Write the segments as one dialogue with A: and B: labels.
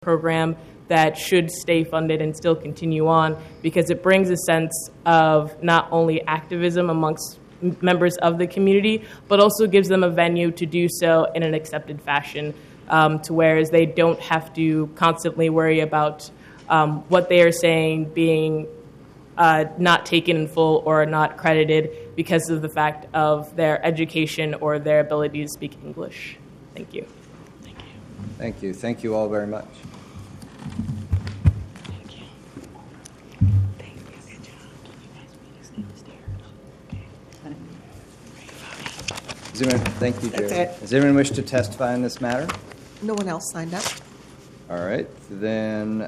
A: program that should stay funded and still continue on, because it brings a sense of not only activism amongst members of the community, but also gives them a venue to do so in an accepted fashion, to whereas they don't have to constantly worry about what they are saying being not taken in full or not credited because of the fact of their education or their ability to speak English. Thank you.
B: Thank you. Thank you all very much. Thank you, Jerry. Does anyone wish to testify on this matter?
C: No one else signed up.
B: All right. Then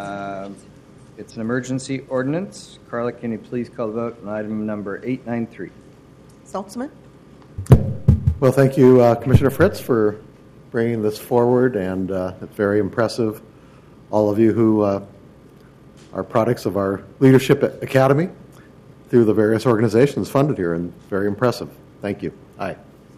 B: it's an emergency ordinance. Carla, can you please call the vote on item number 893?
C: Saltzman?
D: Well, thank you, Commissioner Fritz, for bringing this forward, and it's very impressive. All of you who are products of our Leadership Academy through the various organizations funded here, and very impressive. Thank you. Aye.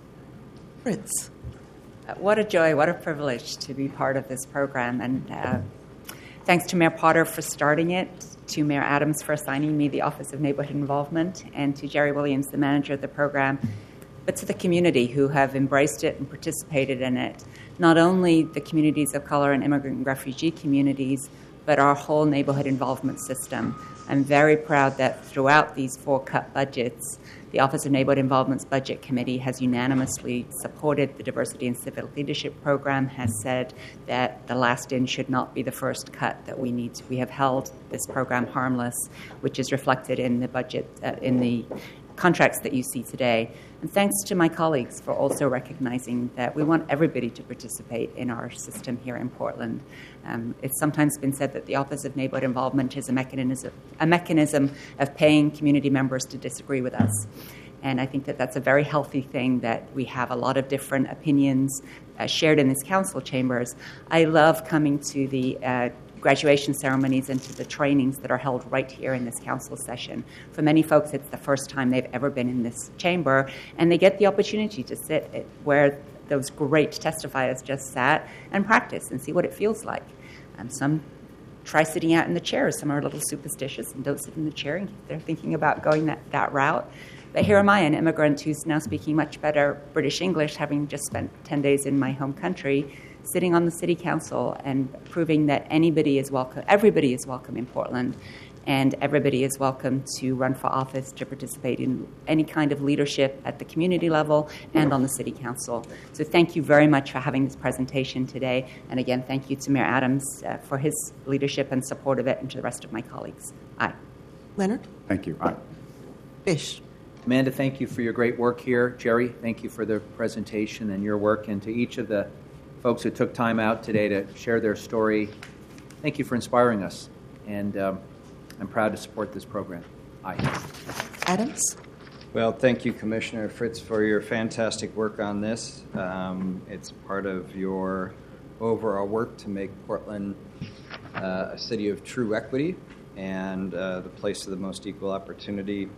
C: Fritz?
E: What a joy, what a privilege to be part of this program. And thanks to Mayor Potter for starting it, to Mayor Adams for assigning me the Office of Neighborhood Involvement, and to Jerry Williams, the manager of the program, but to the community who have embraced it and participated in it. Not only the communities of color and immigrant and refugee communities, but our whole neighborhood involvement system. I'm very proud that throughout these 4 cut budgets, the Office of Neighborhood Involvement's Budget Committee has unanimously supported the Diversity and Civic Leadership Program, has said that the last in should not be the first cut, that we need to. We have held this program harmless, which is reflected in the budget, in the contracts that you see today. And thanks to my colleagues for also recognizing that we want everybody to participate in our system here in Portland. It's sometimes been said that the Office of Neighborhood Involvement is a mechanism of paying community members to disagree with us. And I think that that's a very healthy thing, that we have a lot of different opinions shared in these council chambers. I love coming to the graduation ceremonies and to the trainings that are held right here in this council session. For many folks, it's the first time they've ever been in this chamber, and they get the opportunity to sit where those great testifiers just sat and practice and see what it feels like. Some try sitting out in the chairs. Some are a little superstitious and don't sit in the chair, and they're thinking about going that route. But here am I, an immigrant who's now speaking much better British English, having just spent 10 days in my home country, sitting on the city council and proving that everybody is welcome in Portland, and everybody is welcome to run for office, to participate in any kind of leadership at the community level and on the city council. So thank you very much for having this presentation today. And again, thank you to Mayor Adams for his leadership and support of it, and to the rest of my colleagues. Aye.
C: Leonard?
F: Thank you. Aye.
C: Fish?
G: Amanda, thank you for your great work here. Jerry, thank you for the presentation and your work. And to each of the folks who took time out today to share their story, thank you for inspiring us. And I'm proud to support this program. Aye.
C: Adams?
B: Well, thank you, Commissioner Fritz, for your fantastic work on this. It's part of your overall work to make Portland a city of true equity and the place of the most equal opportunity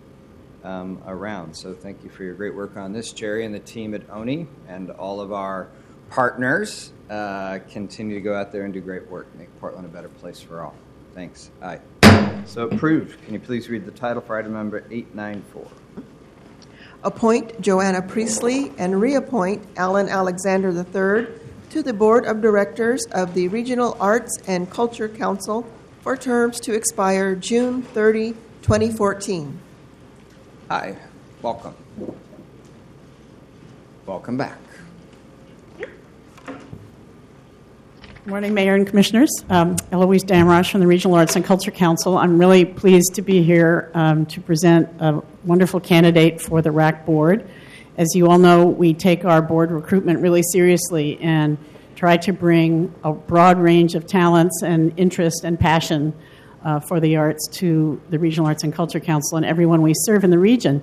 B: around. So thank you for your great work on this, Jerry, and the team at ONI, and all of our partners continue to go out there and do great work, make Portland a better place for all. Thanks. Aye. So approved. Can you please read the title for item number 894?
C: Appoint Joanna Priestley and reappoint Alan Alexander III to the Board of Directors of the Regional Arts and Culture Council for terms to expire June 30, 2014.
B: Hi. Welcome. Welcome back.
H: Morning, Mayor and Commissioners. Eloise Damrosch from the Regional Arts and Culture Council. I'm really pleased to be here to present a wonderful candidate for the RAC board. As you all know, we take our board recruitment really seriously and try to bring a broad range of talents and interest and passion for the arts to the Regional Arts and Culture Council and everyone we serve in the region.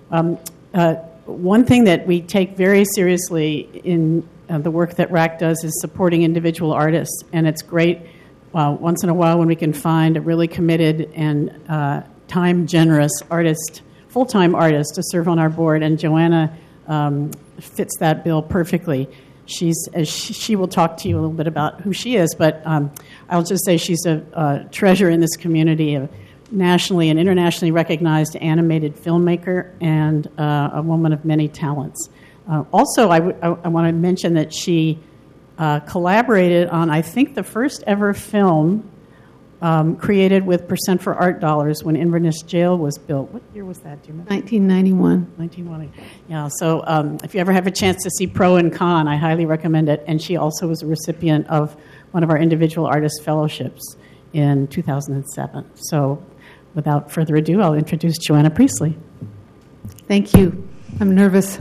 H: One thing that we take very seriously in the work that RAC does is supporting individual artists, and it's great once in a while when we can find a really committed and time-generous artist, full-time artist to serve on our board, and Joanna fits that bill perfectly. She will talk to you a little bit about who she is, but I'll just say she's a treasure in this community, a nationally and internationally recognized animated filmmaker and a woman of many talents. Also, I want to mention that she collaborated on, I think, the first ever film created with Percent for Art dollars when Inverness Jail was built. What year was that? Do you remember?
F: 1991.
H: 1920. Yeah, so if you ever have a chance to see Pro and Con, I highly recommend it. And she also was a recipient of one of our individual artist fellowships in 2007. So without further ado, I'll introduce Joanna Priestley.
F: Thank you. I'm nervous.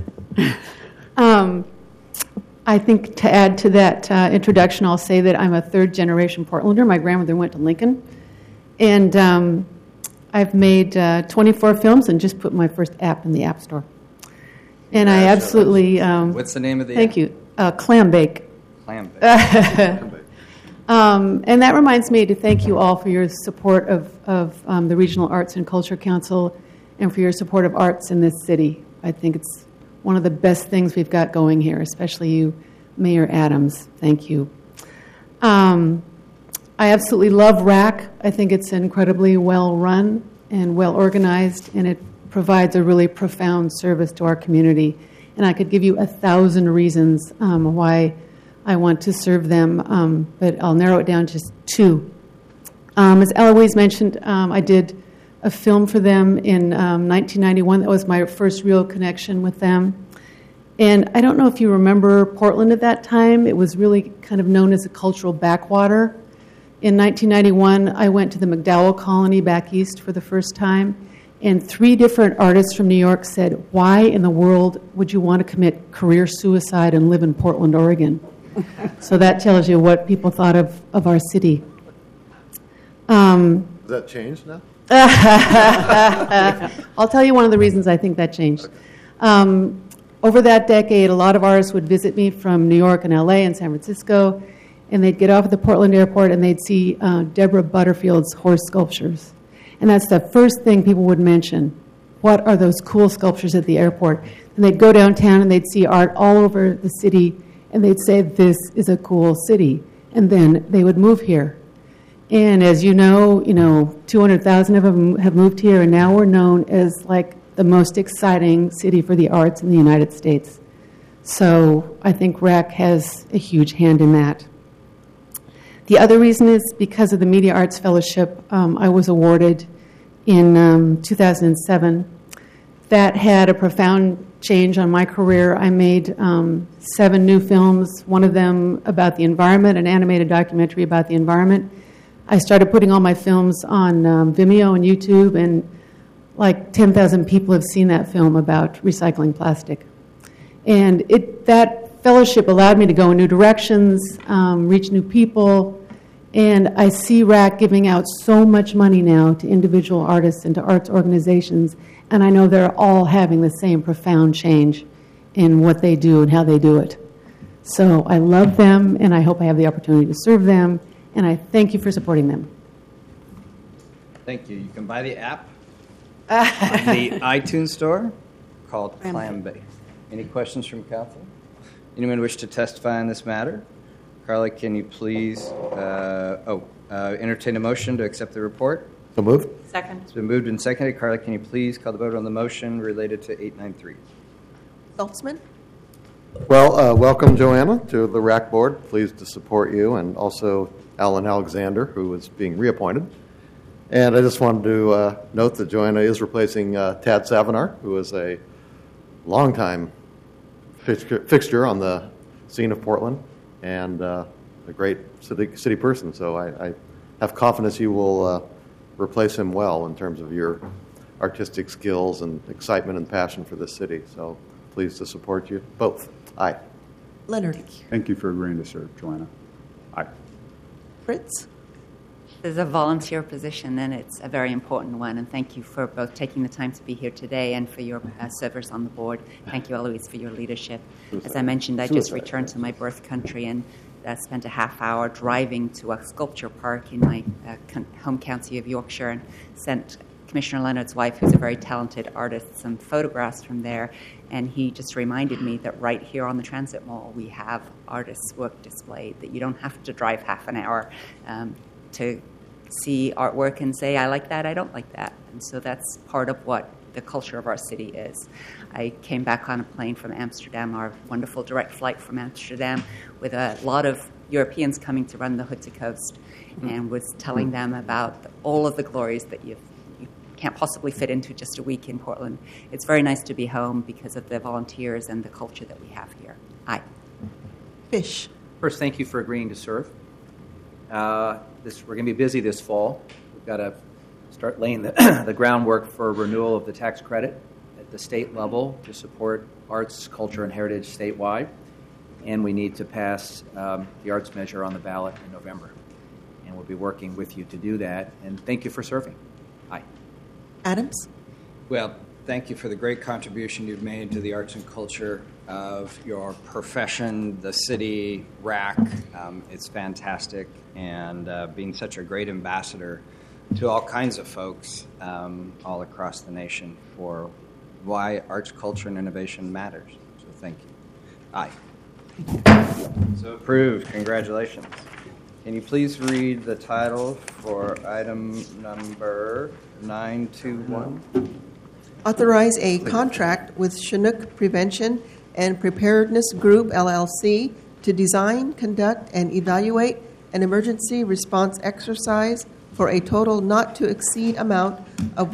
F: I think to add to that introduction, I'll say that I'm a third-generation Portlander. My grandmother went to Lincoln. And I've made 24 films and just put my first app in the App Store. And I absolutely...
B: What's the name of the app?
F: Thank you. Clambake.
B: Clambake.
F: And that reminds me to thank you all for your support of the Regional Arts and Culture Council and for your support of arts in this city. I think it's one of the best things we've got going here, especially you, Mayor Adams. Thank you. I absolutely love RAC. I think it's incredibly well run and well organized, and it provides a really profound service to our community. And I could give you 1,000 reasons why I want to serve them, but I'll narrow it down to just two. As Eloise mentioned, I did a film for them in 1991. That was my first real connection with them. And I don't know if you remember Portland at that time. It was really kind of known as a cultural backwater. In 1991, I went to the MacDowell Colony back east for the first time, and 3 different artists from New York said, "Why in the world would you want to commit career suicide and live in Portland, Oregon?" So that tells you what people thought of our city.
D: Has that changed now?
F: I'll tell you one of the reasons I think that changed. Over that decade, a lot of artists would visit me from New York and LA and San Francisco, and they'd get off at the Portland airport and they'd see Deborah Butterfield's horse sculptures. And that's the first thing people would mention. What are those cool sculptures at the airport? And they'd go downtown and they'd see art all over the city, and they'd say, "This is a cool city." And then they would move here. And as you know, 200,000 of them have moved here, and now we're known as like the most exciting city for the arts in the United States. So I think RAC has a huge hand in that. The other reason is because of the Media Arts Fellowship I was awarded in 2007. That had a profound change on my career. I made 7 new films, one of them about the environment, an animated documentary about the environment. I started putting all my films on Vimeo and YouTube, and like 10,000 people have seen that film about recycling plastic. And that fellowship allowed me to go in new directions, reach new people, and I see RAC giving out so much money now to individual artists and to arts organizations, and I know they're all having the same profound change in what they do and how they do it. So I love them, and I hope I have the opportunity to serve them, and I thank you for supporting them.
B: Thank you. You can buy the app on the iTunes store called Clambake. Any questions from council? Anyone wish to testify on this matter? Carla, can you please entertain a motion to accept the report?
D: So moved.
E: Second.
B: It's been moved and seconded. Carla, can you please call the vote on the motion related to 893?
C: Saltzman?
D: Well, welcome, Joanna, to the RAC board. Pleased to support you, and also Alan Alexander, who is being reappointed. And I just wanted to note that Joanna is replacing Tad Savinar, who is a longtime fixture on the scene of Portland and a great city person. So I have confidence you will replace him well in terms of your artistic skills and excitement and passion for this city. So pleased to support you both. Aye.
C: Leonard?
I: Thank you for agreeing to serve, Joanna. Aye.
C: Fritz?
E: There's a volunteer position, and it's a very important one. And thank you for both taking the time to be here today and for your service on the board. Thank you, Eloise, for your leadership. As I mentioned, I just returned to my birth country and spent a half hour driving to a sculpture park in my home county of Yorkshire and sent Commissioner Leonard's wife, who's a very talented artist, some photographs from there. And he just reminded me that right here on the Transit Mall, we have artists' work displayed, that you don't have to drive half an hour to see artwork and say, I like that, I don't like that. And so that's part of what the culture of our city is. I came back on a plane from Amsterdam, our wonderful direct flight from Amsterdam, with a lot of Europeans coming to run the Hood to Coast, and was telling them about all of the glories that you can't possibly fit into just a week in Portland. It's very nice to be home because of the volunteers and the culture that we have here. Aye.
C: Fish.
G: First, thank you for agreeing to serve. We're going to be busy this fall. We've got to start laying the groundwork for renewal of the tax credit at the state level to support arts, culture, and heritage statewide. And we need to pass the arts measure on the ballot in November. And we'll be working with you to do that. And thank you for serving. Aye.
C: Adams.
B: Well, thank you for the great contribution you've made to the arts and culture of your profession, the city, RAC. It's fantastic, and being such a great ambassador to all kinds of folks all across the nation for why arts, culture, and innovation matters. So thank you. Aye. So approved. Congratulations. Can you please read the title for item number 921?
C: Authorize a contract with Chinook Prevention and Preparedness Group, LLC, to design, conduct, and evaluate an emergency response exercise for a total not to exceed amount of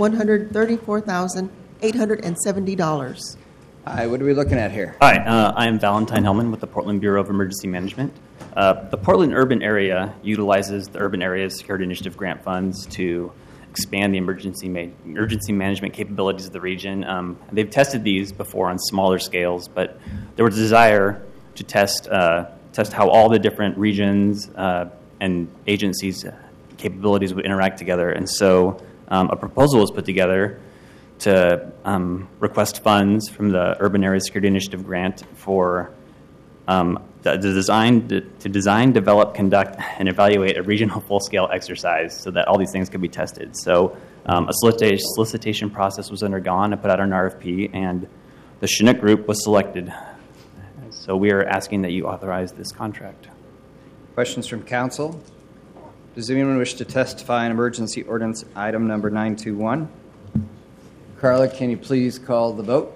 C: $134,870.
B: Hi, what are we looking at here?
J: Hi, I am Valentine Hellman with the Portland Bureau of Emergency Management. The Portland urban area utilizes the Urban Areas Security Initiative grant funds to expand the emergency management capabilities of the region. They've tested these before on smaller scales, but there was a desire to test how all the different regions and agencies' capabilities would interact together. And so a proposal was put together to request funds from the Urban Area Security Initiative grant for to design, develop, conduct, and evaluate a regional full-scale exercise so that all these things could be tested. So a solicitation process was undergone. I put out an RFP, and the Chinook Group was selected. So we are asking that you authorize this contract.
B: Questions from council? Does anyone wish to testify on emergency ordinance item number 921? Carla, can you please call the vote?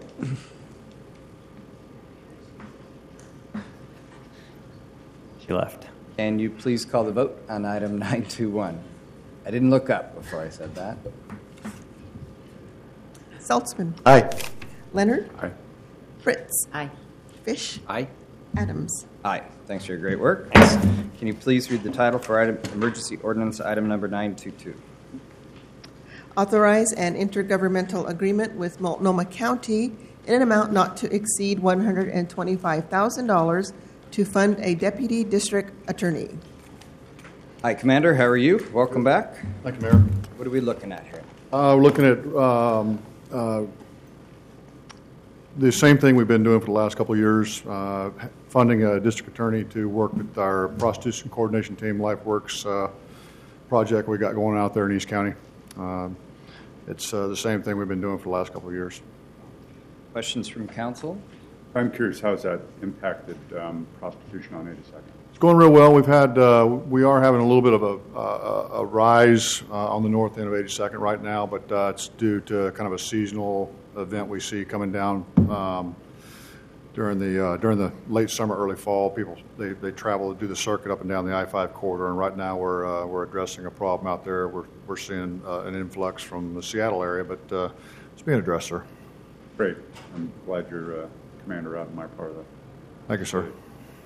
J: She left.
B: Can you please call the vote on item 921? I didn't look up before I said that.
C: Saltzman.
D: Aye.
C: Leonard.
I: Aye.
C: Fritz.
E: Aye.
C: Fish.
G: Aye.
C: Adams.
B: Aye. Thanks for your great work. Can you please read the title for emergency ordinance item number 922?
C: Authorize an intergovernmental agreement with Multnomah County in an amount not to exceed $125,000 to fund a deputy district attorney.
B: Hi, Commander. How are you? Welcome back.
K: Thank you, Mayor.
B: What are we looking at here?
K: We're looking at the same thing we've been doing for the last couple of years, funding a district attorney to work with our prostitution coordination team, LifeWorks project we got going out there in East County. It's the same thing we've been doing for the last couple of years.
B: Questions from council?
I: I'm curious, how's that impacted prostitution on 82nd?
K: It's going real well. We are having a little bit of a rise on the north end of 82nd right now, but it's due to kind of a seasonal event we see coming down during the late summer, early fall. People they travel to do the circuit up and down the I-5 corridor, and right now we're addressing a problem out there. We're seeing an influx from the Seattle area, but it's being addressed, sir.
I: Great. I'm glad you're commander out in my part of that.
K: Thank you, sir.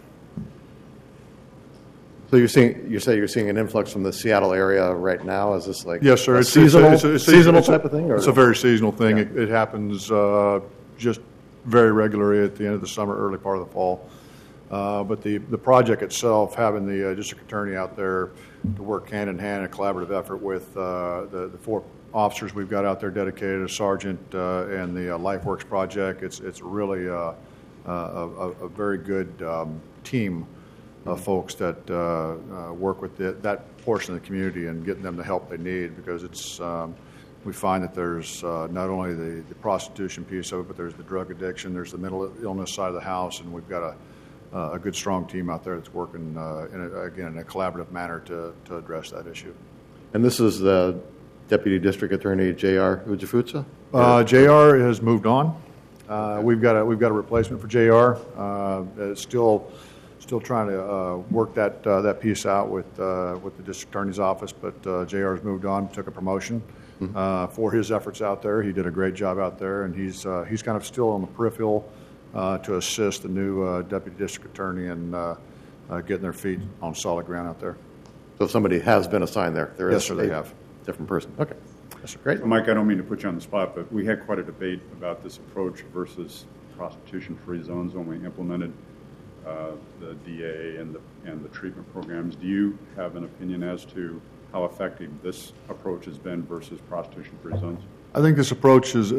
D: So you say you're seeing an influx from the Seattle area right now? Is this like
K: Yes, sir.
D: a
K: It's
D: seasonal type of thing? Or?
K: It's a very seasonal thing.
D: Yeah.
K: It happens just very regularly at the end of the summer, early part of the fall. But the project itself, having the district attorney out there to work hand in hand, a collaborative effort with the four officers we've got out there dedicated, a sergeant and the LifeWorks project, it's really a very good team of folks that work with that portion of the community and getting them the help they need, because it's we find that there's not only the prostitution piece of it, but there's the drug addiction, there's the mental illness side of the house, and we've got a good, strong team out there that's working, in a collaborative manner to address that issue.
D: And this is the Deputy District Attorney J.R. Ujifutsa?
K: J.R. has moved on. We've got a replacement for J.R. Still trying to work that piece out with the district attorney's office, but J.R. has moved on, took a promotion for his efforts out there. He did a great job out there, and he's kind of still on the peripheral to assist the new deputy district attorney in getting their feet on solid ground out there.
D: So somebody has been assigned there?
K: Yes, sir, they have.
D: Different person. Okay. That's great.
I: Mike, I don't mean to put you on the spot, but we had quite a debate about this approach versus prostitution-free zones when we implemented the DA and the treatment programs. Do you have an opinion as to how effective this approach has been versus prostitution-free zones?
K: I think this approach has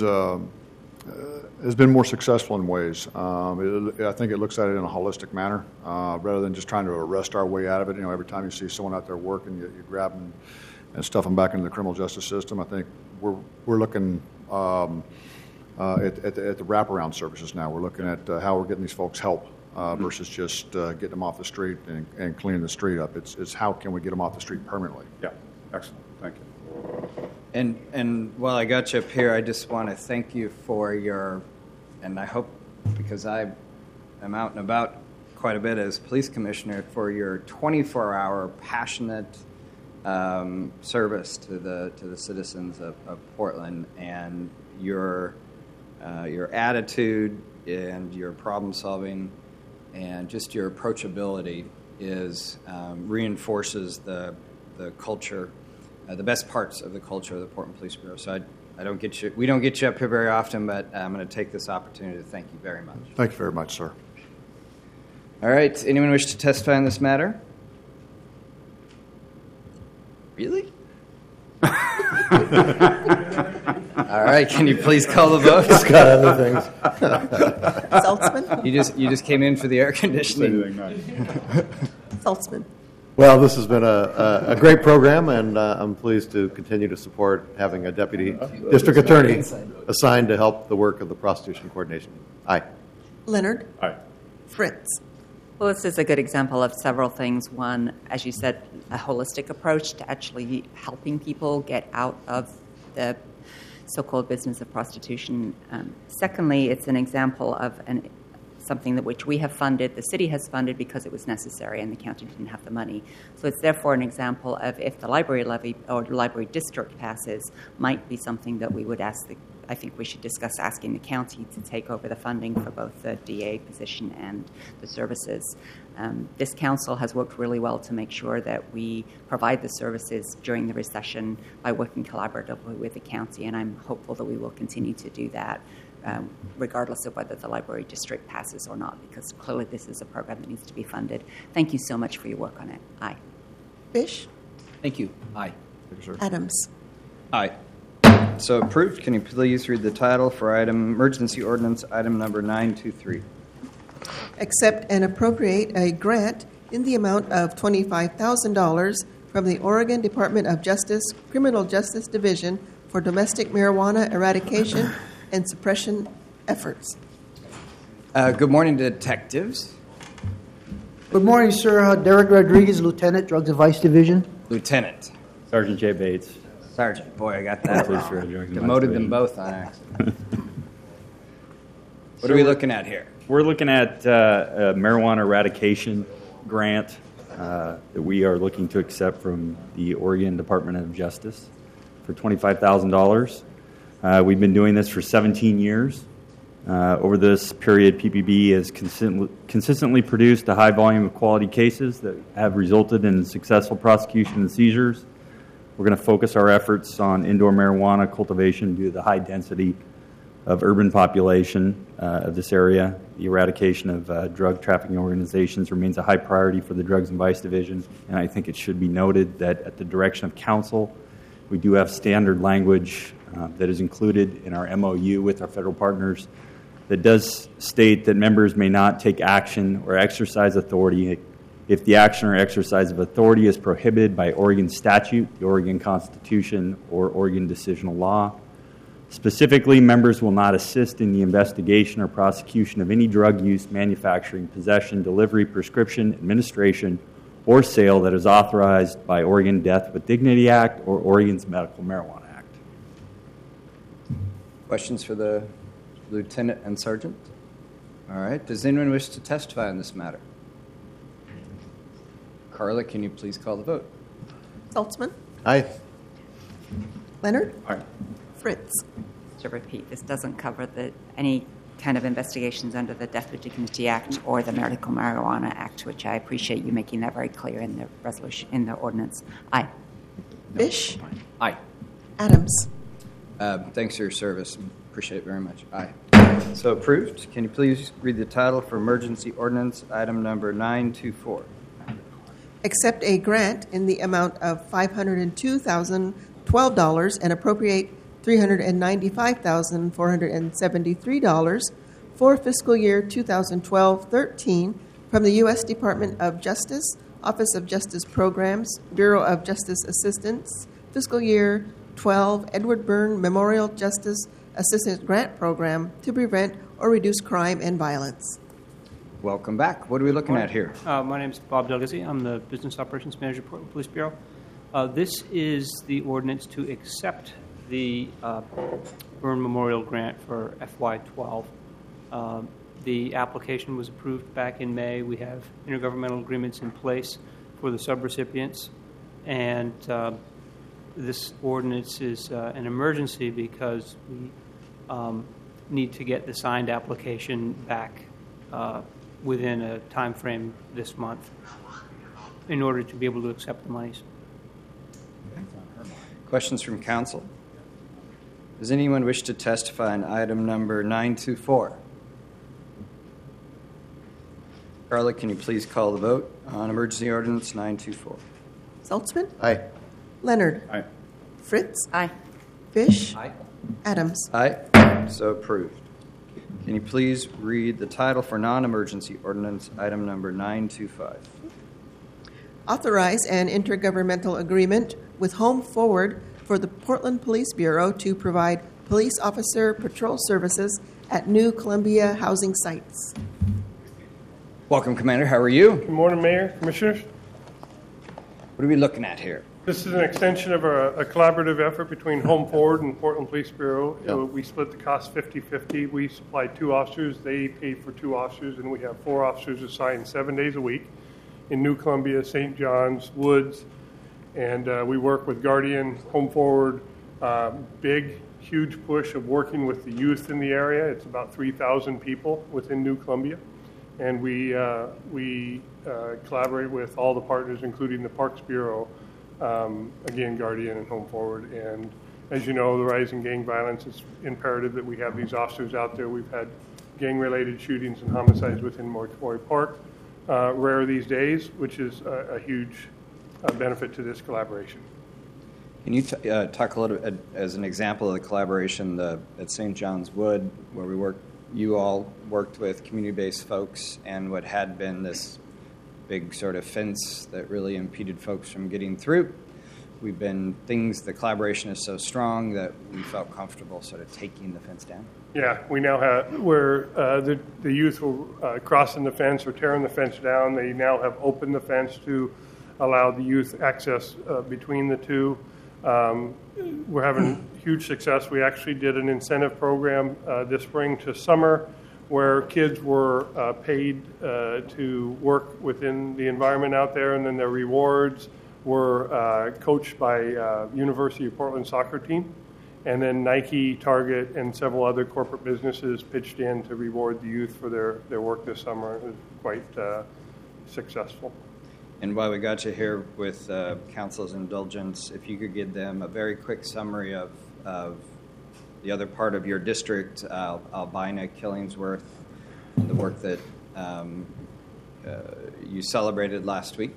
K: been more successful in ways. I think it looks at it in a holistic manner rather than just trying to arrest our way out of it. You know, every time you see someone out there working, you grab them and stuff them back into the criminal justice system. I think we're looking at the wraparound services now. We're looking at how we're getting these folks help versus just getting them off the street and cleaning the street up. It's how can we get them off the street permanently.
I: Yeah, excellent. Thank you.
B: And while I got you up here, I just want to thank you for and I hope, because I am out and about quite a bit as police commissioner, for your 24-hour passionate service to the citizens of Portland, and your attitude and your problem solving and just your approachability reinforces the culture, the best parts of the culture of the Portland Police Bureau. So we don't get you up here very often, but I'm going to take this opportunity to thank you very much.
K: Thank you very much, sir.
B: All right. Anyone wish to testify on this matter? Really? All right. Can you please call the vote?
D: It's got other things.
C: Saltzman?
B: You just came in for the air conditioning.
C: Saltzman.
D: Well, this has been a great program, and I'm pleased to continue to support having a deputy district attorney assigned to help the work of the prostitution coordination. Aye.
C: Leonard?
I: Aye.
C: Fritz?
E: Well, this is a good example of several things. One, as you said, a holistic approach to actually helping people get out of the so-called business of prostitution. Secondly, it's an example of something which we have funded, the city has funded because it was necessary and the county didn't have the money. So it's therefore an example of if the library levy or library district passes, might be something that we would I think we should discuss asking the county to take over the funding for both the DA position and the services. This council has worked really well to make sure that we provide the services during the recession by working collaboratively with the county, and I'm hopeful that we will continue to do that regardless of whether the library district passes or not, because clearly this is a program that needs to be funded. Thank you so much for your work on it. Aye.
C: Fish?
G: Thank you. Aye.
K: Thank you, sir.
C: Adams?
B: Aye. So approved. Can you please read the title for emergency ordinance item number 923?
C: Accept and appropriate a grant in the amount of $25,000 from the Oregon Department of Justice Criminal Justice Division for domestic marijuana eradication and suppression efforts.
B: Good morning, detectives.
L: Good morning, sir. Derek Rodriguez, Lieutenant, Drugs and Vice Division.
B: Lieutenant.
M: Sergeant Jay Bates.
B: Sergeant. Boy, I got that
M: Police for
B: wrong.
M: Drugs and
B: Demoted
M: Vice
B: them
M: Division.
B: both on accident. What are we looking at here?
M: We're looking at a marijuana eradication grant that we are looking to accept from the Oregon Department of Justice for $25,000. We've been doing this for 17 years. Over this period, PPB has consistently produced a high volume of quality cases that have resulted in successful prosecution and seizures. We're going to focus our efforts on indoor marijuana cultivation due to the high density of urban population of this area. The eradication of drug trafficking organizations remains a high priority for the Drugs and Vice Division, and I think it should be noted that at the direction of council, we do have standard language that is included in our MOU with our federal partners that does state that members may not take action or exercise authority if the action or exercise of authority is prohibited by Oregon statute, the Oregon Constitution, or Oregon decisional law. Specifically, members will not assist in the investigation or prosecution of any drug use, manufacturing, possession, delivery, prescription, administration, or sale that is authorized by Oregon Death with Dignity Act or Oregon's Medical Marijuana Act.
B: Questions for the Lieutenant and Sergeant? All right. Does anyone wish to testify on this matter? Carla, can you please call the vote?
C: Saltzman?
D: Aye.
C: Leonard?
I: Aye.
C: Fritz?
E: To repeat, this doesn't cover any kind of investigations under the Death with Dignity Act or the Medical Marijuana Act, which I appreciate you making that very clear in the resolution, in the ordinance. Aye.
C: Fish?
G: Aye.
C: Adams?
B: Thanks for your service. Appreciate it very much. Aye. So approved. Can you please read the title for emergency ordinance item number 924?
C: Accept a grant in the amount of $502,012 and appropriate $395,473 for fiscal year 2012-13 from the U.S. Department of Justice, Office of Justice Programs, Bureau of Justice Assistance, fiscal year 12 Edward Byrne Memorial Justice Assistance Grant Program to prevent or reduce crime and violence.
B: Welcome back. What are we looking at here?
N: My name is Bob Delgazzi. I'm the Business Operations Manager, Portland Police Bureau. This is the ordinance to accept the Byrne Memorial Grant for FY12. The application was approved back in May. We have intergovernmental agreements in place for the subrecipients, and this ordinance is an emergency because we need to get the signed application back within a time frame this month in order to be able to accept the monies.
B: Questions from council? Does anyone wish to testify on item number 924? Carla, can you please call the vote on emergency ordinance 924?
C: Saltzman?
D: Aye.
C: Leonard?
I: Aye.
C: Fritz?
E: Aye.
C: Fish?
G: Aye.
C: Adams?
B: Aye. So approved. Can you please read the title for non-emergency ordinance item number 925?
C: Authorize an intergovernmental agreement with Home Forward for the Portland Police Bureau to provide police officer patrol services at new Columbia housing sites.
B: Welcome, Commander. How are you?
O: Good morning, Mayor, Commissioners.
B: What are we looking at here?
O: This is an extension of a collaborative effort between Home Forward and Portland Police Bureau.
B: Yep.
O: We split the cost 50-50. We supplied 2 officers. They paid for 2 officers, and we have 4 officers assigned 7 days a week in New Columbia, St. John's, Woods, and we work with Guardian, Home Forward, big, huge push of working with the youth in the area. It's about 3,000 people within New Columbia, and we collaborate with all the partners, including the Parks Bureau, again, Guardian and Home Forward. And as you know, the rise in gang violence, it's imperative that we have these officers out there. We've had gang-related shootings and homicides within Mortuary Park, rare these days, which is a huge benefit to this collaboration.
B: Can you talk a little bit as an example of the collaboration at St. John's Wood, where you all worked with community-based folks and what had been this big sort of fence that really impeded folks from getting through. The collaboration is so strong that we felt comfortable sort of taking the fence down.
O: Yeah, we now have, where the youth were crossing the fence or tearing the fence down, they now have opened the fence to allow the youth access between the two. We're having huge success. We actually did an incentive program this spring to summer where kids were paid to work within the environment out there, and then their rewards were coached by University of Portland soccer team. And then Nike, Target, and several other corporate businesses pitched in to reward the youth for their work this summer. It was quite successful.
B: And while we got you here with Council's indulgence, if you could give them a very quick summary of the other part of your district, Albina, Killingsworth, and the work that you celebrated last week.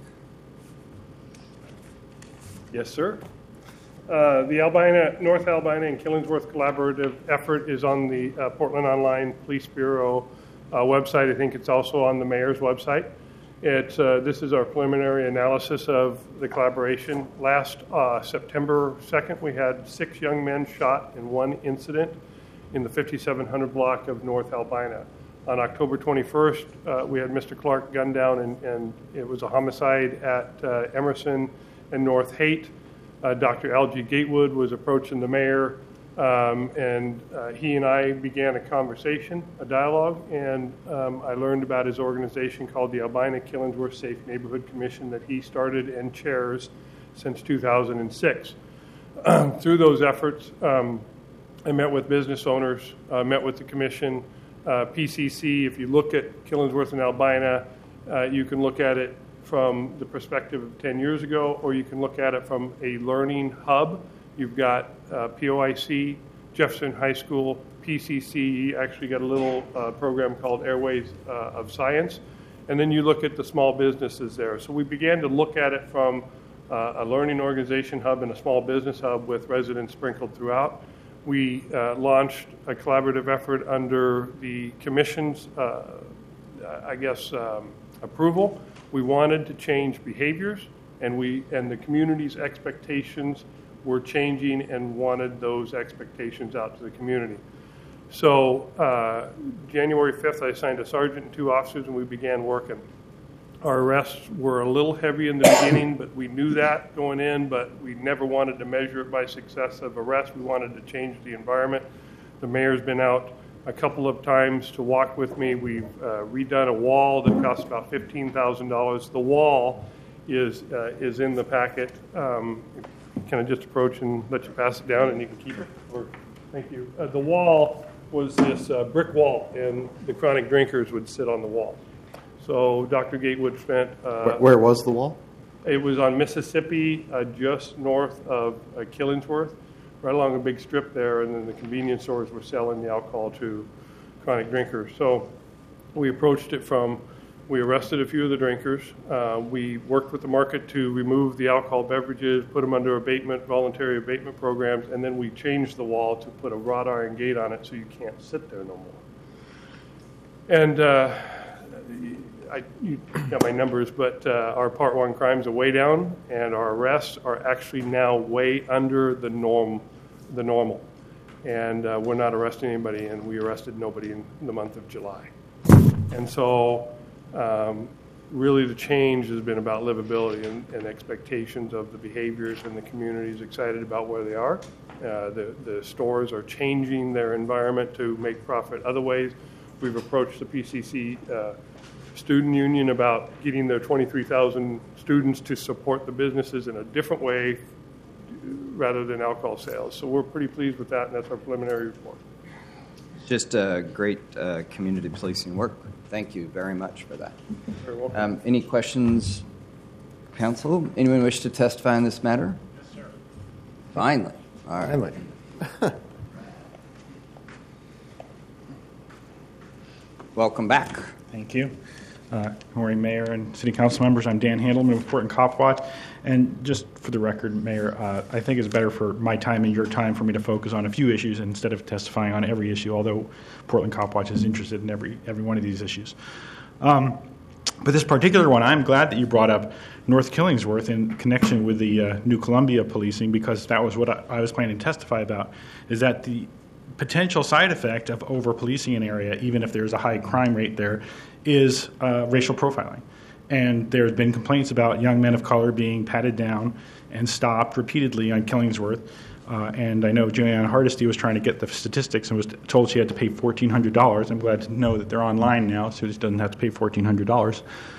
O: Yes, sir. The North Albina and Killingsworth collaborative effort is on the Portland Online Police Bureau website. I think it's also on the mayor's website. This is our preliminary analysis of the collaboration. Last September 2nd, we had 6 young men shot in one incident in the 5700 block of North Albina. On October 21st, we had Mr. Clark gunned down, and it was a homicide at Emerson and North Haight. Dr. Algie Gatewood was approaching the mayor, and he and I began a conversation, a dialogue, and I learned about his organization called the Albina Killingsworth Safe Neighborhood Commission that he started and chairs since 2006. Through those efforts, I met with business owners, met with the commission, PCC. If you look at Killingsworth and Albina, you can look at it from the perspective of 10 years ago, or you can look at it from a learning hub. You've got POIC, Jefferson High School, PCC actually got a little program called Airways of Science, and then you look at the small businesses there. So we began to look at it from a learning organization hub and a small business hub with residents sprinkled throughout. We launched a collaborative effort under the commission's, approval. We wanted to change behaviors, and the community's expectations were changing and wanted those expectations out to the community. So January 5th, I assigned a sergeant and 2 officers, and we began working. Our arrests were a little heavy in the beginning, but we knew that going in, but we never wanted to measure it by success of arrests. We wanted to change the environment. The mayor's been out a couple of times to walk with me. We've redone a wall that cost about $15,000. The wall is in the packet. Can I just approach and let you pass it down and you can keep it? Thank you. The wall was this brick wall, and the chronic drinkers would sit on the wall. So Dr. Gatewood spent...
D: Where was the wall?
O: It was on Mississippi, just north of Killingsworth, right along a big strip there, and then the convenience stores were selling the alcohol to chronic drinkers. So we approached it we arrested a few of the drinkers. We worked with the market to remove the alcohol beverages, put them under voluntary abatement programs, and then we changed the wall to put a wrought iron gate on it so you can't sit there no more. And you got my numbers, but our Part 1 crimes are way down, and our arrests are actually now way under the normal. And we're not arresting anybody, and we arrested nobody in the month of July. And so really the change has been about livability and expectations of the behaviors, and the community is excited about where they are. The stores are changing their environment to make profit other ways. We've approached the PCC student union about getting their 23,000 students to support the businesses in a different way rather than alcohol sales. So we're pretty pleased with that, and that's our preliminary report.
B: Just great community policing work. Thank you very much for that.
O: Very welcome.
B: Any questions, council? Anyone wish to testify on this matter?
D: Yes, sir.
B: Finally. All right.
D: Finally.
B: Welcome back.
P: Thank you. Good morning, Mayor and City Council members. I'm Dan Handelman with Portland Cop Watch. And just for the record, Mayor, I think it's better for my time and your time for me to focus on a few issues instead of testifying on every issue, although Portland Cop Watch is interested in every one of these issues. But this particular one, I'm glad that you brought up North Killingsworth in connection with the New Columbia policing, because that was what I was planning to testify about, is that the potential side effect of over-policing an area, even if there's a high crime rate there, is racial profiling. And there's been complaints about young men of color being patted down and stopped repeatedly on Killingsworth. And I know Joanne Hardesty was trying to get the statistics and was told she had to pay $1,400. I'm glad to know that they're online now, so she doesn't have to pay $1,400.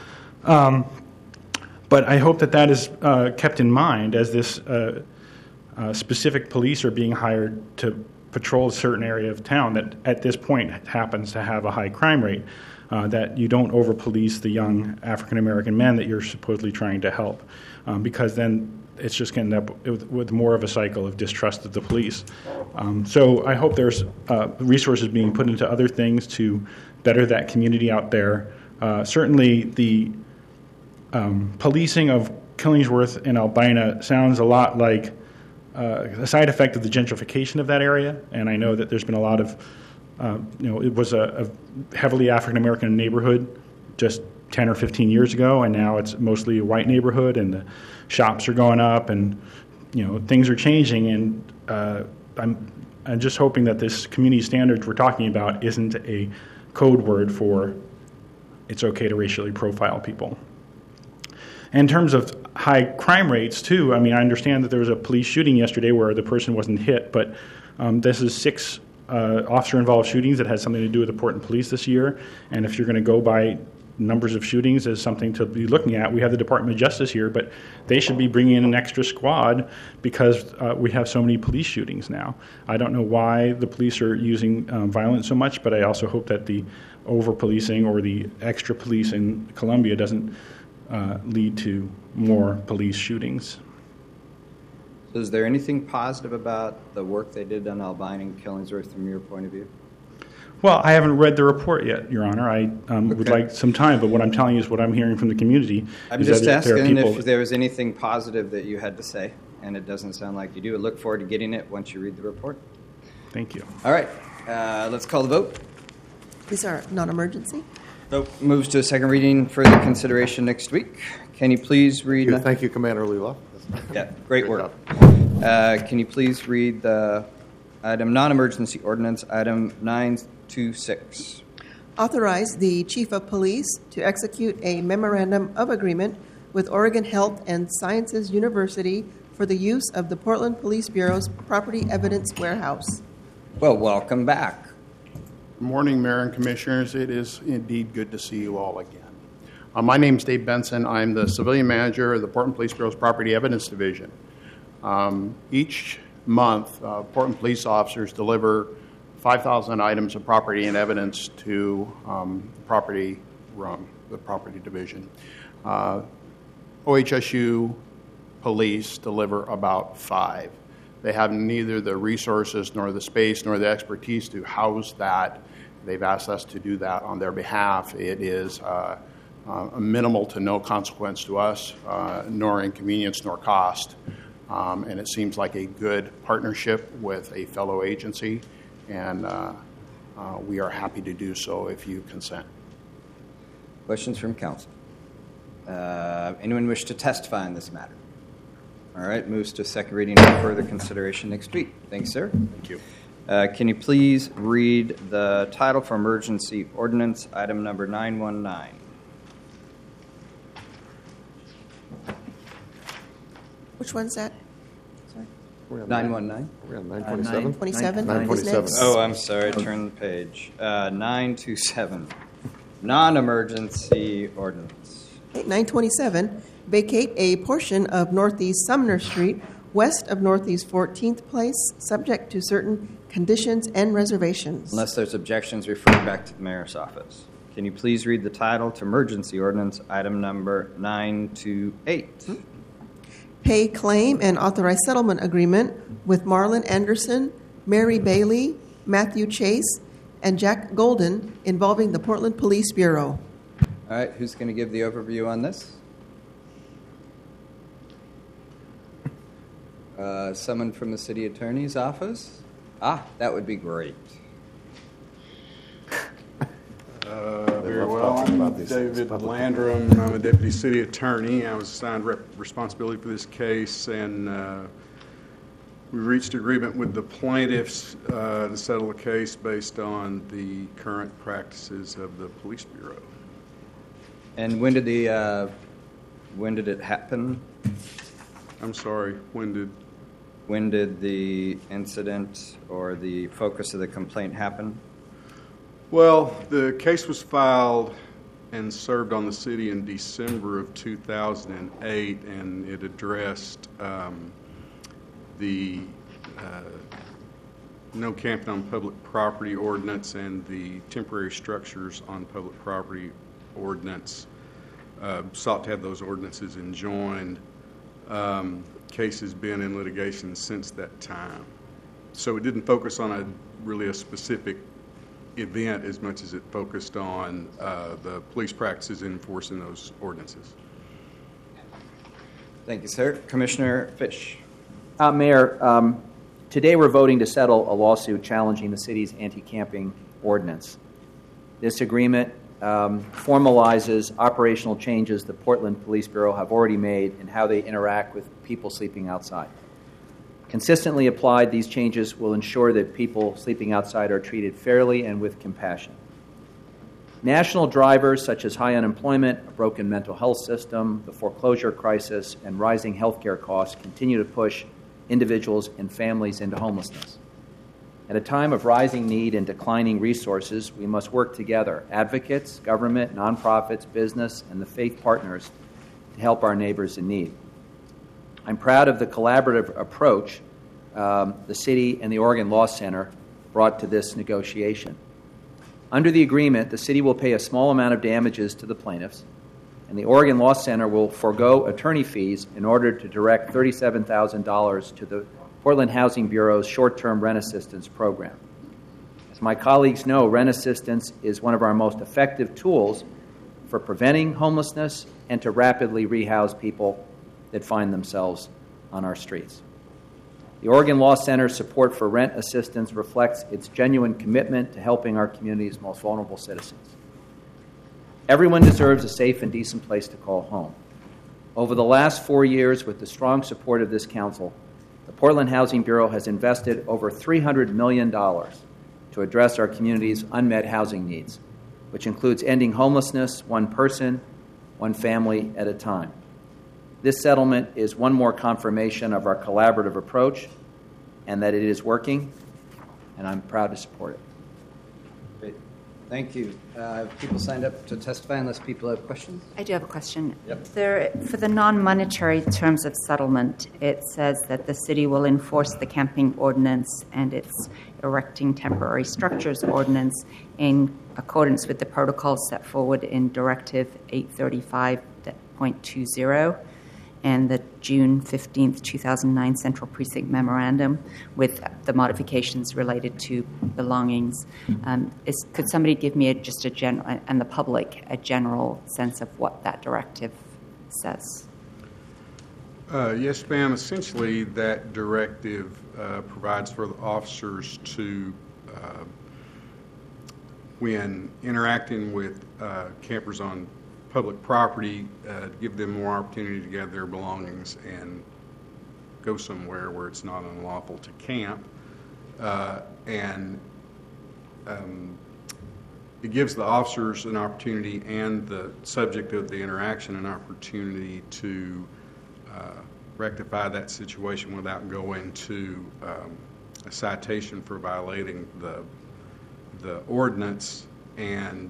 P: But I hope that is kept in mind as this specific police are being hired to patrol a certain area of town that at this point happens to have a high crime rate. That you don't over-police the young African-American men that you're supposedly trying to help, because then it's just going to end up with more of a cycle of distrust of the police. So I hope there's resources being put into other things to better that community out there. Certainly the policing of Killingsworth and Albina sounds a lot like a side effect of the gentrification of that area, and I know that there's been a lot of it was a heavily African-American neighborhood just 10 or 15 years ago, and now it's mostly a white neighborhood, and the shops are going up, and things are changing. And I'm just hoping that this community standards we're talking about isn't a code word for it's okay to racially profile people. In terms of high crime rates, too, I understand that there was a police shooting yesterday where the person wasn't hit, but this is 6 officer-involved shootings that had something to do with the Portland Police this year. And if you're going to go by numbers of shootings as something to be looking at, we have the Department of Justice here, but they should be bringing in an extra squad because we have so many police shootings now. I don't know why the police are using violence so much, but I also hope that the over-policing or the extra police in Columbia doesn't lead to more police shootings.
B: So is there anything positive about the work they did on Albine and Killingsworth from your point of view?
P: Well, I haven't read the report yet, Your Honor. I would like some time, but what I'm telling you is what I'm hearing from the community.
B: I'm just asking if there was anything positive that you had to say, and it doesn't sound like you do. I look forward to getting it once you read the report.
P: Thank you.
B: All right. Let's call the vote.
C: These are non-emergency.
B: Vote moves to a second reading for the consideration next week. Can you please read...
D: Thank you, Commander Lula.
B: Yeah, great work. Can you please read the item non-emergency ordinance, item 926?
C: Authorize the Chief of Police to execute a memorandum of agreement with Oregon Health and Sciences University for the use of the Portland Police Bureau's Property Evidence Warehouse.
B: Well, welcome back.
Q: Good morning, Mayor and Commissioners. It is indeed good to see you all again. My name is Dave Benson. I'm the Civilian Manager of the Portland Police Bureau's Property Evidence Division. Each month, Portland police officers deliver 5,000 items of property and evidence to property room, the property division. OHSU police deliver about 5. They have neither the resources nor the space nor the expertise to house that. They've asked us to do that on their behalf. It is a minimal to no consequence to us, nor inconvenience nor cost. And it seems like a good partnership with a fellow agency, and we are happy to do so if you consent.
B: Questions from council? Anyone wish to testify on this matter? All right, moves to second reading for further consideration next week. Thanks, sir.
Q: Thank you.
B: Can you please read the title for emergency ordinance, item number 919?
C: Which one's that? Sorry.
B: 919?
D: We're on 927?
C: 927.
D: 927.
B: Oh, I'm sorry. Turn the page. 927. Non-emergency ordinance.
C: 927, vacate a portion of Northeast Sumner Street west of Northeast 14th Place, subject to certain conditions and reservations.
B: Unless there's objections, refer back to the mayor's office. Can you please read the title to emergency ordinance, item number 928?
C: Pay claim and authorize settlement agreement with Marlon Anderson, Mary Bailey, Matthew Chase, and Jack Golden involving the Portland Police Bureau.
B: All right, who's going to give the overview on this? Someone from the city attorney's office? That would be great.
R: Very well. I'm David Landrum. I'm a deputy city attorney. I was assigned responsibility for this case, and we reached agreement with the plaintiffs to settle a case based on the current practices of the police bureau.
B: And when did it happen?
R: I'm sorry, when
B: did the incident or the focus of the complaint happen?
R: Well, the case was filed and served on the city in December of 2008, and it addressed the no camping on public property ordinance and the temporary structures on public property ordinance. Sought to have those ordinances enjoined. Case has been in litigation since that time. So it didn't focus on really a specific event as much as it focused on the police practices in enforcing those ordinances.
B: Thank you, sir. Commissioner Fish.
G: Mayor, today we're voting to settle a lawsuit challenging the city's anti-camping ordinance. This agreement formalizes operational changes the Portland Police Bureau have already made in how they interact with people sleeping outside. Consistently applied, these changes will ensure that people sleeping outside are treated fairly and with compassion. National drivers such as high unemployment, a broken mental health system, the foreclosure crisis, and rising healthcare costs continue to push individuals and families into homelessness. At a time of rising need and declining resources, we must work together, advocates, government, nonprofits, business, and the faith partners, to help our neighbors in need. I'm proud of the collaborative approach the City and the Oregon Law Center brought to this negotiation. Under the agreement, the City will pay a small amount of damages to the plaintiffs, and the Oregon Law Center will forego attorney fees in order to direct $37,000 to the Portland Housing Bureau's short-term rent assistance program. As my colleagues know, rent assistance is one of our most effective tools for preventing homelessness and to rapidly rehouse people that find themselves on our streets. The Oregon Law Center's support for rent assistance reflects its genuine commitment to helping our community's most vulnerable citizens. Everyone deserves a safe and decent place to call home. Over the last 4 years, with the strong support of this council, the Portland Housing Bureau has invested over $300 million to address our community's unmet housing needs, which includes ending homelessness one person, one family at a time. This settlement is one more confirmation of our collaborative approach and that it is working, and I'm proud to support it.
B: Great. Thank you. Have people signed up to testify unless people have questions?
E: I do have a question.
B: Yep.
E: For the non-monetary terms of settlement, it says that the city will enforce the camping ordinance and its erecting temporary structures ordinance in accordance with the protocols set forward in Directive 835.20 and the June 15th, 2009 Central Precinct Memorandum with the modifications related to belongings. Could somebody give me just a general, and the public, a general sense of what that directive says?
R: Yes, ma'am. Essentially, that directive provides for the officers to, when interacting with campers on public property, give them more opportunity to gather their belongings and go somewhere where it's not unlawful to camp. It gives the officers an opportunity and the subject of the interaction an opportunity to rectify that situation without going to a citation for violating the ordinance, and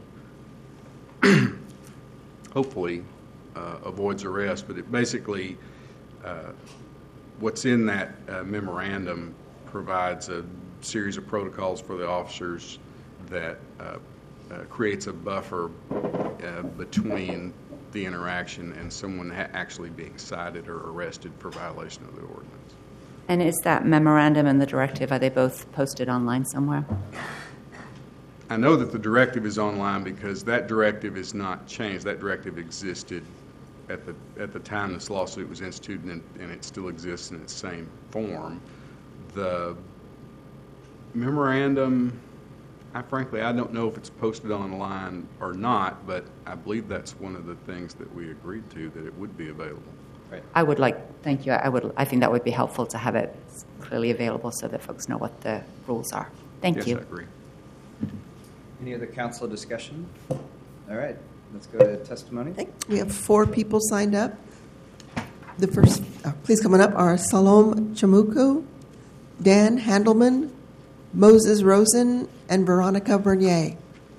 R: hopefully avoids arrest. But it basically, what's in that memorandum provides a series of protocols for the officers that creates a buffer between the interaction and someone actually being cited or arrested for violation of the ordinance.
E: And is that memorandum and the directive, are they both posted online somewhere?
R: I know that the directive is online because that directive is not changed. That directive existed at the time this lawsuit was instituted, and it still exists in its same form. The memorandum, I don't know if it's posted online or not, but I believe that's one of the things that we agreed to, that it would be available.
B: Right.
E: Thank you. I think that would be helpful to have it clearly available so that folks know what the rules are. Thank you.
R: Yes, I agree.
B: Any other council discussion? All right, let's go to testimony.
C: We have 4 people signed up. The first, please come on up, are Salome Chamuku, Dan Handelman, Moses Rosen, and Veronica Bernier.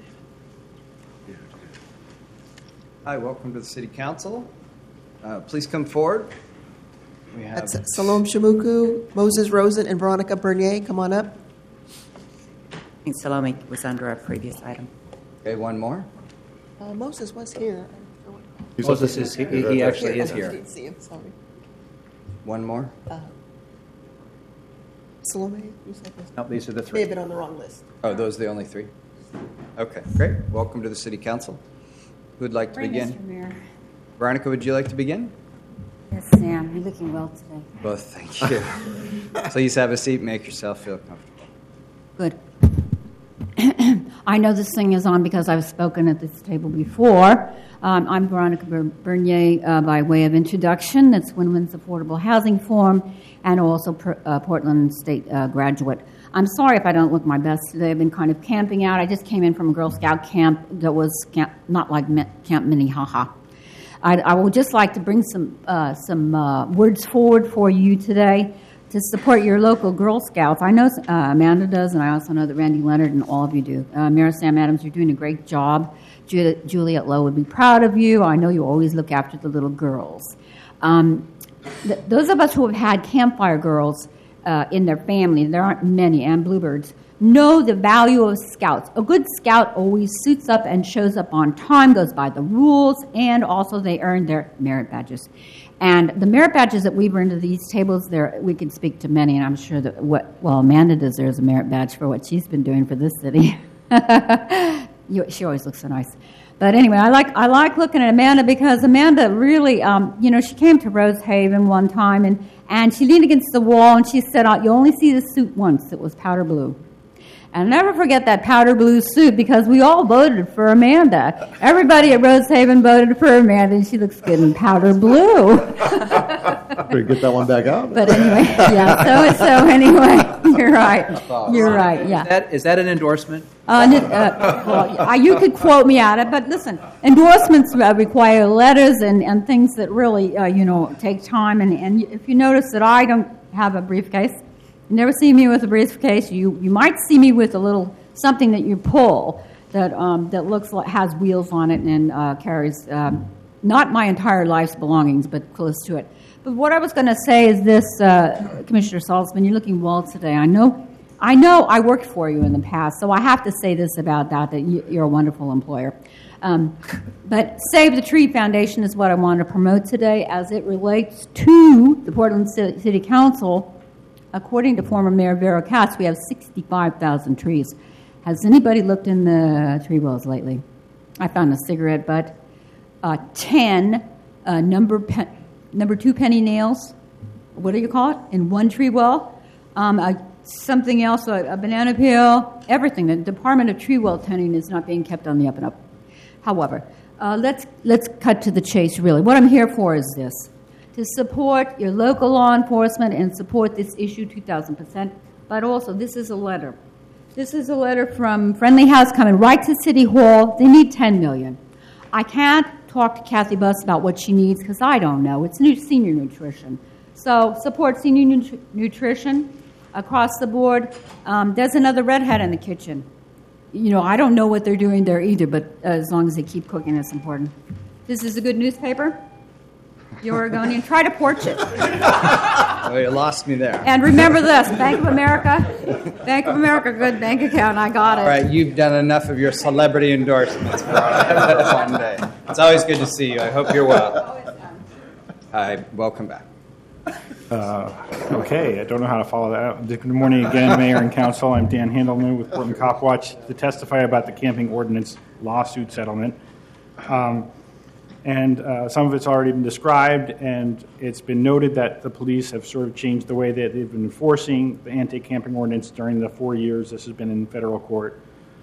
B: Hi, welcome to the City Council. Please come forward. We have
C: That's Salome Chamuku, Moses Rosen, and Veronica Bernier. Come on up.
E: I think Salome was under a previous item.
B: Okay, one more.
C: Moses was here.
G: Moses is he actually is here.
C: I didn't see him, sorry.
B: One more.
C: Salome, you said this.
G: No, these are the 3.
C: May have been on the wrong list.
B: Oh, those are the only 3? Okay, great. Welcome to the City Council. Who'd like to begin?
S: Mr. Mayor.
B: Veronica, would you like to begin?
S: Yes, Sam. You're looking well today.
B: Both, thank you. Please have a seat. Make yourself feel comfortable.
S: Good. I know this thing is on because I've spoken at this table before. I'm Veronica Bernier by way of introduction. That's Win-Win's Affordable Housing Forum and also Portland State graduate. I'm sorry if I don't look my best today. I've been kind of camping out. I just came in from a Girl Scout camp that was not like Camp Minnehaha. I would just like to bring some words forward for you today to support your local Girl Scouts. I know Amanda does, and I also know that Randy Leonard and all of you do. Mayor Sam Adams, you're doing a great job. Juliet Lowe would be proud of you. I know you always look after the little girls. Those of us who have had Campfire Girls in their family, there aren't many, and Bluebirds, know the value of scouts. A good scout always suits up and shows up on time, goes by the rules, and also they earn their merit badges. And the merit badges that we bring to these tables, we can speak to many, and I'm sure that Amanda deserves a merit badge for what she's been doing for this city. She always looks so nice. But anyway, I like looking at Amanda because Amanda really, she came to Rosehaven one time and she leaned against the wall and she said, "You only see the suit once." It was powder blue. And I'll never forget that powder blue suit because we all voted for Amanda. Everybody at Rosehaven voted for Amanda, and she looks good in powder blue.
D: Better get that one back out.
S: But anyway, yeah. So anyway, you're right. You're right. Yeah.
G: Is that an endorsement?
S: You could quote me at it, but listen, endorsements require letters and things that really, take time. And if you notice that I don't have a briefcase. You never see me with a briefcase. You might see me with a little something that you pull that looks like has wheels on it and carries not my entire life's belongings, but close to it. But what I was going to say is this, Commissioner Salzman, you're looking well today. I know I worked for you in the past, so I have to say this about that you're a wonderful employer. But Save the Tree Foundation is what I want to promote today as it relates to the Portland City Council. According to former Mayor Vera Katz, we have 65,000 trees. Has anybody looked in the tree wells lately? I found a cigarette butt, 10 number 2 penny nails. What do you call it? In one tree well. Something else, a banana peel, everything. The Department of Tree Well Tending is not being kept on the up and up. However, let's cut to the chase, really. What I'm here for is this. To support your local law enforcement and support this issue 2,000%. But also, this is a letter. This is a letter from Friendly House coming right to City Hall. They need $10 million. I can't talk to Kathy Buss about what she needs because I don't know. It's senior nutrition. So support senior nutrition across the board. There's another redhead in the kitchen. I don't know what they're doing there either, but as long as they keep cooking, it's important. This is a good newspaper. The Oregonian. Try to porch it.
B: Oh, you lost me there.
S: And remember this, Bank of America, good bank account, I got it.
B: All right, you've done enough of your celebrity endorsements for one day. It's always good to see you. I hope you're well. Welcome back.
P: Okay, I don't know how to follow that up. Good morning again, Mayor and Council. I'm Dan Handelman with Portland Cop Watch to testify about the camping ordinance lawsuit settlement. And some of it's already been described, and it's been noted that the police have sort of changed the way that they've been enforcing the anti-camping ordinance during the 4 years this has been in federal court.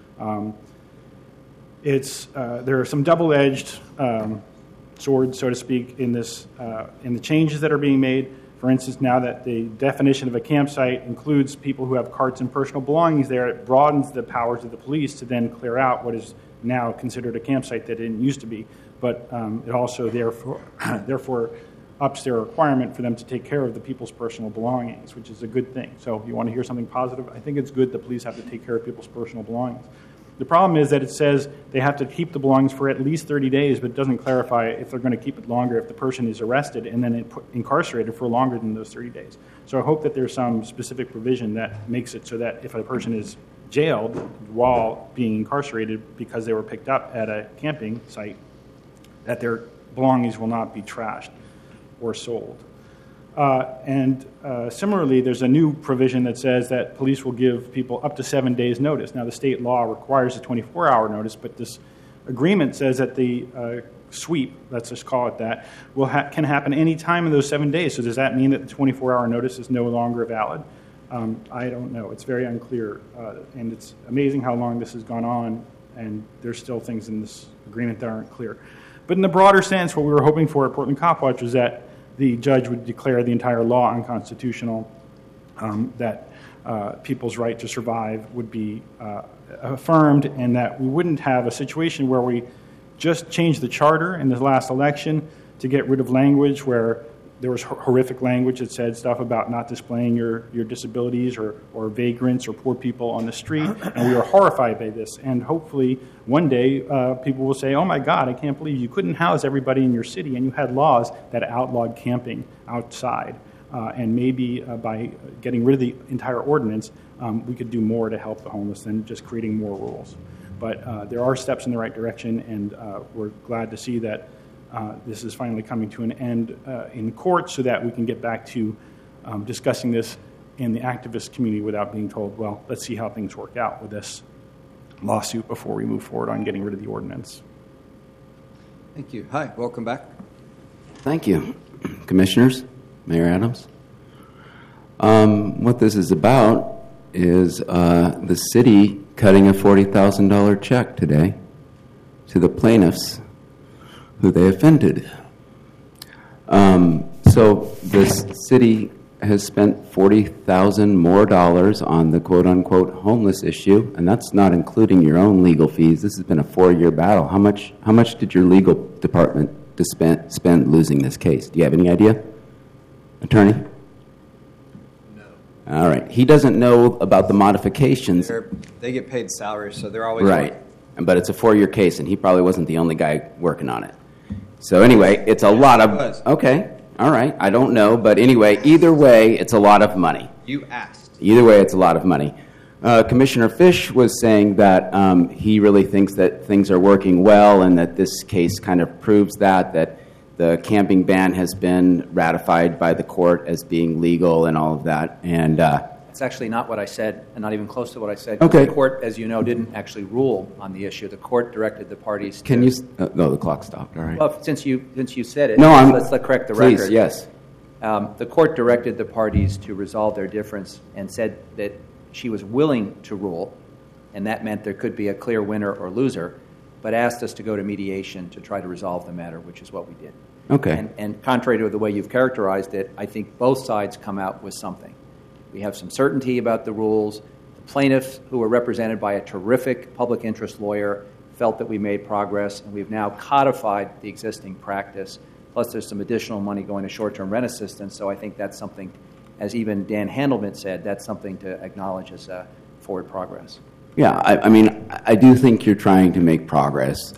P: There are some double-edged swords, so to speak, in the changes that are being made. For instance, now that the definition of a campsite includes people who have carts and personal belongings there, it broadens the powers of the police to then clear out what is now considered a campsite that it didn't used to be. But it also therefore ups their requirement for them to take care of the people's personal belongings, which is a good thing. So if you want to hear something positive, I think it's good that police have to take care of people's personal belongings. The problem is that it says they have to keep the belongings for at least 30 days, but it doesn't clarify if they're going to keep it longer if the person is arrested and then incarcerated for longer than those 30 days. So I hope that there's some specific provision that makes it so that if a person is jailed while being incarcerated because they were picked up at a camping site, that their belongings will not be trashed or sold. Similarly, there's a new provision that says that police will give people up to 7 days' notice. Now, the state law requires a 24-hour notice, but this agreement says that the sweep, let's just call it that, can happen any time in those 7 days. So does that mean that the 24-hour notice is no longer valid? I don't know. It's very unclear, and it's amazing how long this has gone on, and there's still things in this agreement that aren't clear. But in the broader sense, what we were hoping for at Portland Copwatch was that the judge would declare the entire law unconstitutional, that people's right to survive would be affirmed, and that we wouldn't have a situation where we just changed the charter in the last election to get rid of language where there was horrific language that said stuff about not displaying your disabilities or vagrants or poor people on the street, and we were horrified by this. And hopefully one day people will say, oh my God, I can't believe you couldn't house everybody in your city, and you had laws that outlawed camping outside. And maybe by getting rid of the entire ordinance, we could do more to help the homeless than just creating more rules. But there are steps in the right direction, and we're glad to see that this is finally coming to an end in court so that we can get back to discussing this in the activist community without being told, well, let's see how things work out with this lawsuit before we move forward on getting rid of the ordinance.
B: Thank you. Hi, welcome back.
T: Thank you, Commissioners, Mayor Adams. What this is about is the city cutting a $40,000 check today to the plaintiffs who they offended. So this city has spent $40,000 more on the quote-unquote homeless issue, and that's not including your own legal fees. This has been a 4-year battle. How much did your legal department spend losing this case? Do you have any idea? Attorney?
B: No.
T: All right. He doesn't know about the modifications.
B: They get paid salaries, so they're always
T: right. But it's a 4-year case, and he probably wasn't the only guy working on it. So anyway, it's a lot of... Okay. All right. I don't know. But anyway, either way, it's a lot of money.
B: You asked.
T: Either way, it's a lot of money. Commissioner Fish was saying that he really thinks that things are working well and that this case kind of proves that the camping ban has been ratified by the court as being legal and all of that. And
G: It's actually not what I said, and not even close to what I said.
T: Okay.
G: The court, as you know, didn't actually rule on the issue. The court directed the parties to...
T: Can you... no, the clock stopped. All right.
G: Well, since you said it,
T: no,
G: let's correct the
T: please,
G: record.
T: Yes.
G: The court directed the parties to resolve their difference and said that she was willing to rule, and that meant there could be a clear winner or loser, but asked us to go to mediation to try to resolve the matter, which is what we did.
T: Okay.
G: And contrary to the way you've characterized it, I think both sides come out with something. We have some certainty about the rules. The plaintiffs, who were represented by a terrific public interest lawyer, felt that we made progress, and we've now codified the existing practice. Plus, there's some additional money going to short-term rent assistance, so I think that's something, as even Dan Handelman said, that's something to acknowledge as forward progress.
T: Yeah, I mean, I do think you're trying to make progress.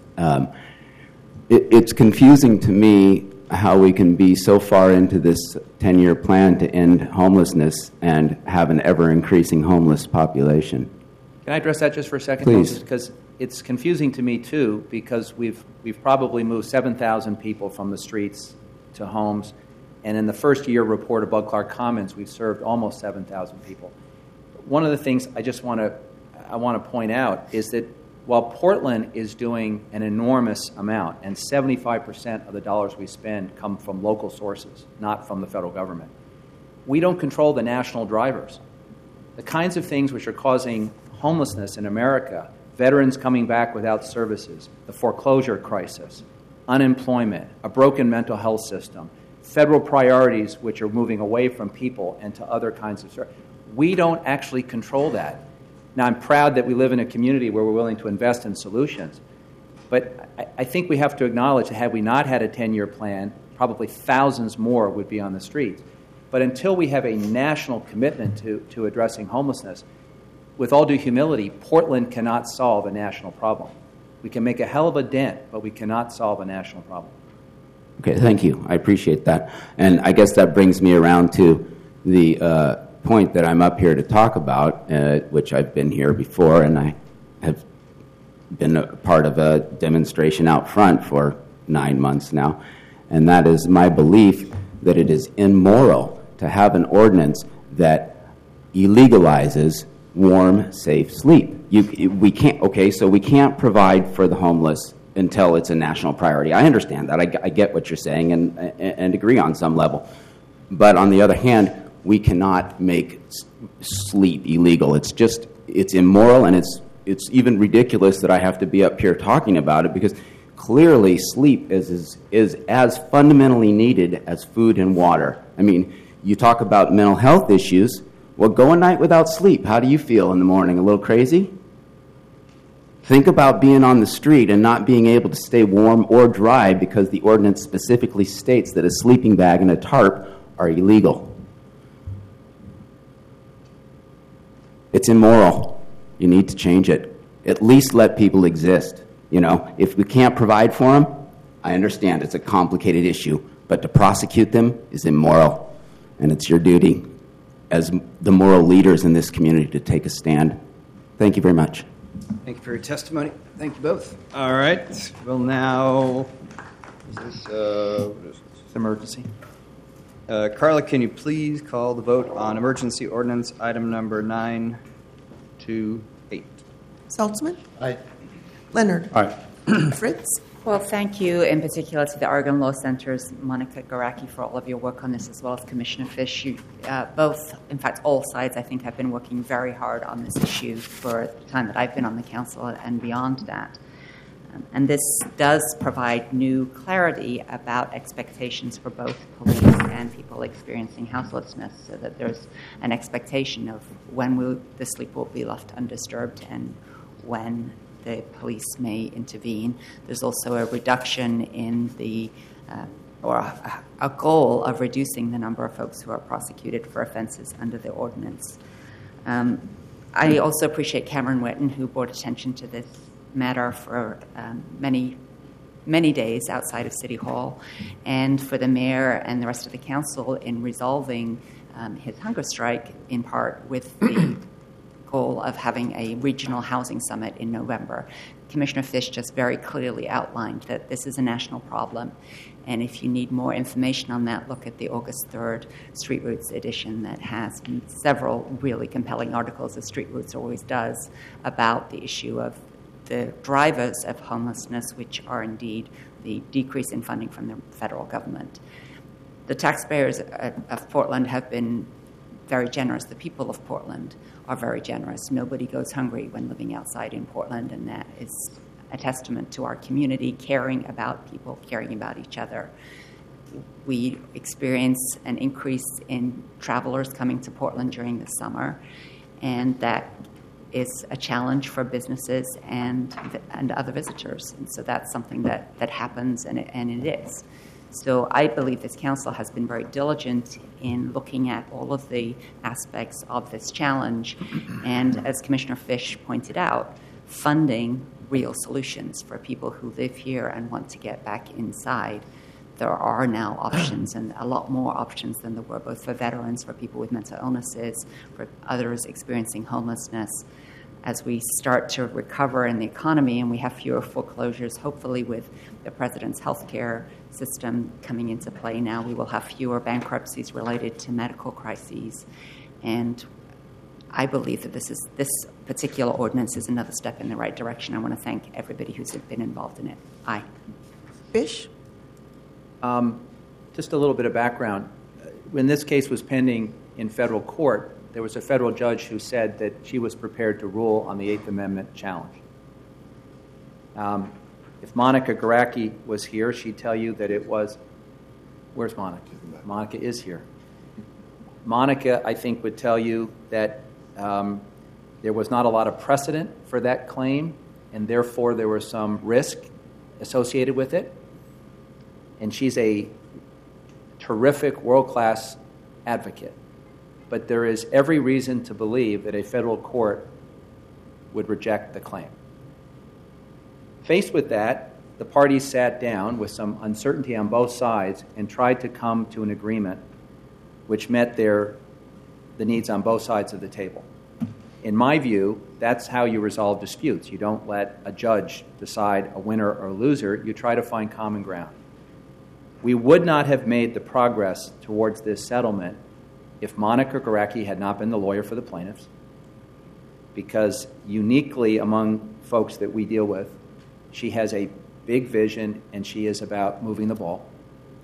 T: It's confusing to me how we can be so far into this 10-year plan to end homelessness and have an ever-increasing homeless population.
G: Can I address that just for a second?
T: Please.
G: Because it's confusing to me, too, because we've probably moved 7,000 people from the streets to homes, and in the first-year report of Bud Clark Commons, we've served almost 7,000 people. One of the things I want to point out is that while Portland is doing an enormous amount, and 75% of the dollars we spend come from local sources, not from the federal government, we don't control the national drivers. The kinds of things which are causing homelessness in America, veterans coming back without services, the foreclosure crisis, unemployment, a broken mental health system, federal priorities which are moving away from people and to other kinds of services, we don't actually control that. Now, I'm proud that we live in a community where we're willing to invest in solutions. But I think we have to acknowledge that had we not had a 10-year plan, probably thousands more would be on the streets. But until we have a national commitment to addressing homelessness, with all due humility, Portland cannot solve a national problem. We can make a hell of a dent, but we cannot solve a national problem.
T: Okay, thank you. I appreciate that. And I guess that brings me around to the point that I'm up here to talk about, which I've been here before, and I have been a part of a demonstration out front for 9 months now, and that is my belief that it is immoral to have an ordinance that illegalizes warm, safe sleep. We can't provide for the homeless until it's a national priority. I understand that. I get what you're saying and agree on some level. But on the other hand, we cannot make sleep illegal. It's immoral, and it's even ridiculous that I have to be up here talking about it, because clearly sleep is as fundamentally needed as food and water. I mean, you talk about mental health issues. Well, go a night without sleep. How do you feel in the morning? A little crazy? Think about being on the street and not being able to stay warm or dry because the ordinance specifically states that a sleeping bag and a tarp are illegal. It's immoral. You need to change it. At least let people exist. You know, if we can't provide for them, I understand it's a complicated issue, but to prosecute them is immoral, and it's your duty as the moral leaders in this community to take a stand. Thank you very much.
B: Thank you for your testimony. Thank you both. All right. We'll now... Is this
G: emergency?
B: Carla, can you please call the vote on emergency ordinance item number 928?
C: Saltzman?
K: Aye.
C: Leonard?
K: Aye.
C: Fritz?
E: Well, thank you in particular to the Oregon Law Center's Monica Garacki for all of your work on this, as well as Commissioner Fish. You, both, in fact, all sides, I think, have been working very hard on this issue for the time that I've been on the council and beyond that. And this does provide new clarity about expectations for both police and people experiencing houselessness, so that there's an expectation of when the sleep will be left undisturbed and when the police may intervene. There's also a reduction in or a goal of reducing the number of folks who are prosecuted for offenses under the ordinance. I also appreciate Cameron Witten, who brought attention to this matter for many days outside of City Hall, and for the mayor and the rest of the council in resolving his hunger strike, in part with the goal of having a regional housing summit in November. Commissioner Fish just very clearly outlined that this is a national problem, and if you need more information on that, look at the August 3rd Street Roots edition that has several really compelling articles, as Street Roots always does, about the issue of the drivers of homelessness, which are indeed the decrease in funding from the federal government. The taxpayers of Portland have been very generous. The people of Portland are very generous. Nobody goes hungry when living outside in Portland, and that is a testament to our community caring about people, caring about each other. We experience an increase in travelers coming to Portland during the summer, and that is a challenge for businesses and other visitors. And so that's something that happens, and it is. So I believe this council has been very diligent in looking at all of the aspects of this challenge, and as Commissioner Fish pointed out, funding real solutions for people who live here and want to get back inside. There are now options, and a lot more options than there were, both for veterans, for people with mental illnesses, for others experiencing homelessness. As we start to recover in the economy and we have fewer foreclosures, hopefully with the President's health care system coming into play now, we will have fewer bankruptcies related to medical crises. And I believe that this particular ordinance is another step in the right direction. I want to thank everybody who's been involved in it. Aye.
C: Fish?
G: Just a little bit of background. When this case was pending in federal court, there was a federal judge who said that she was prepared to rule on the Eighth Amendment challenge. If Monica Garacki was here, she'd tell you that it was... Where's Monica? Monica is here. Monica, I think, would tell you that there was not a lot of precedent for that claim, and therefore there was some risk associated with it. And she's a terrific, world-class advocate. But there is every reason to believe that a federal court would reject the claim. Faced with that, the parties sat down with some uncertainty on both sides and tried to come to an agreement which met the needs on both sides of the table. In my view, that's how you resolve disputes. You don't let a judge decide a winner or a loser. You try to find common ground. We would not have made the progress towards this settlement if Monica Garacki had not been the lawyer for the plaintiffs, because uniquely among folks that we deal with, she has a big vision and she is about moving the ball.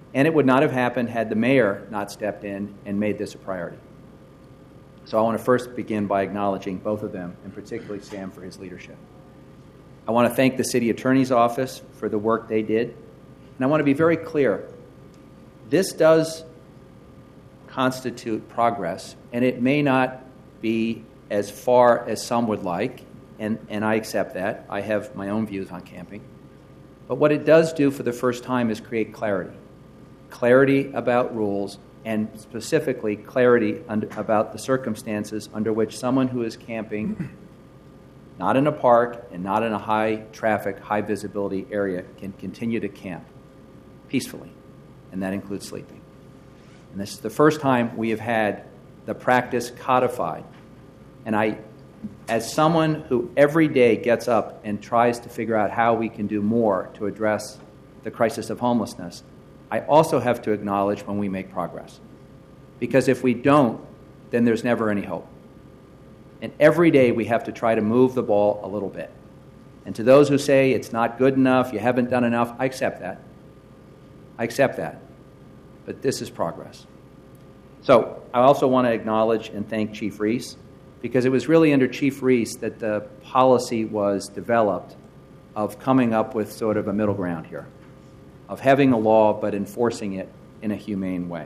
G: And it would not have happened had the mayor not stepped in and made this a priority. So I want to first begin by acknowledging both of them, and particularly Sam for his leadership. I want to thank the city attorney's office for the work they did. And I want to be very clear. This does constitute progress, and it may not be as far as some would like, and I accept that. I have my own views on camping. But what it does do for the first time is create clarity. Clarity about rules, and specifically clarity about the circumstances under which someone who is camping, not in a park and not in a high-traffic, high-visibility area, can continue to camp peacefully, and that includes sleeping. And this is the first time we have had the practice codified. And I, as someone who every day gets up and tries to figure out how we can do more to address the crisis of homelessness, I also have to acknowledge when we make progress. Because if we don't, then there's never any hope. And every day we have to try to move the ball a little bit. And to those who say it's not good enough, you haven't done enough, I accept that. I accept that. But this is progress. So I also want to acknowledge and thank Chief Reese, because it was really under Chief Reese that the policy was developed of coming up with sort of a middle ground here, of having a law but enforcing it in a humane way.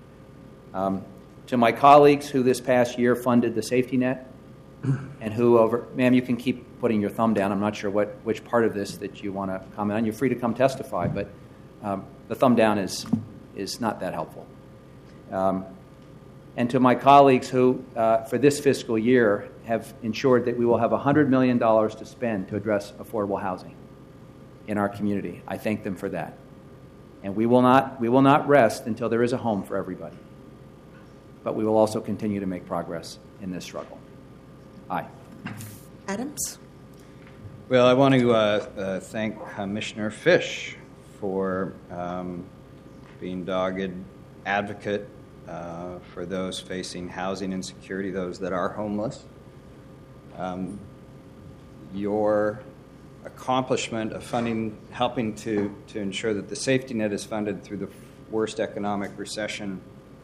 G: To my colleagues who this past year funded the safety net, and who ma'am, you can keep putting your thumb down. I'm not sure which part of this that you want to comment on. You're free to come testify, but the thumb down is not that helpful. And to my colleagues who, for this fiscal year, have ensured that we will have $100 million to spend to address affordable housing in our community, I thank them for that. And we will not rest until there is a home for everybody. But we will also continue to make progress in this struggle. Aye.
C: Adams?
B: Well, I want to thank Commissioner Fish for being dogged advocate for those facing housing insecurity, those that are homeless. Your accomplishment of funding, helping to ensure that the safety net is funded through the worst economic recession,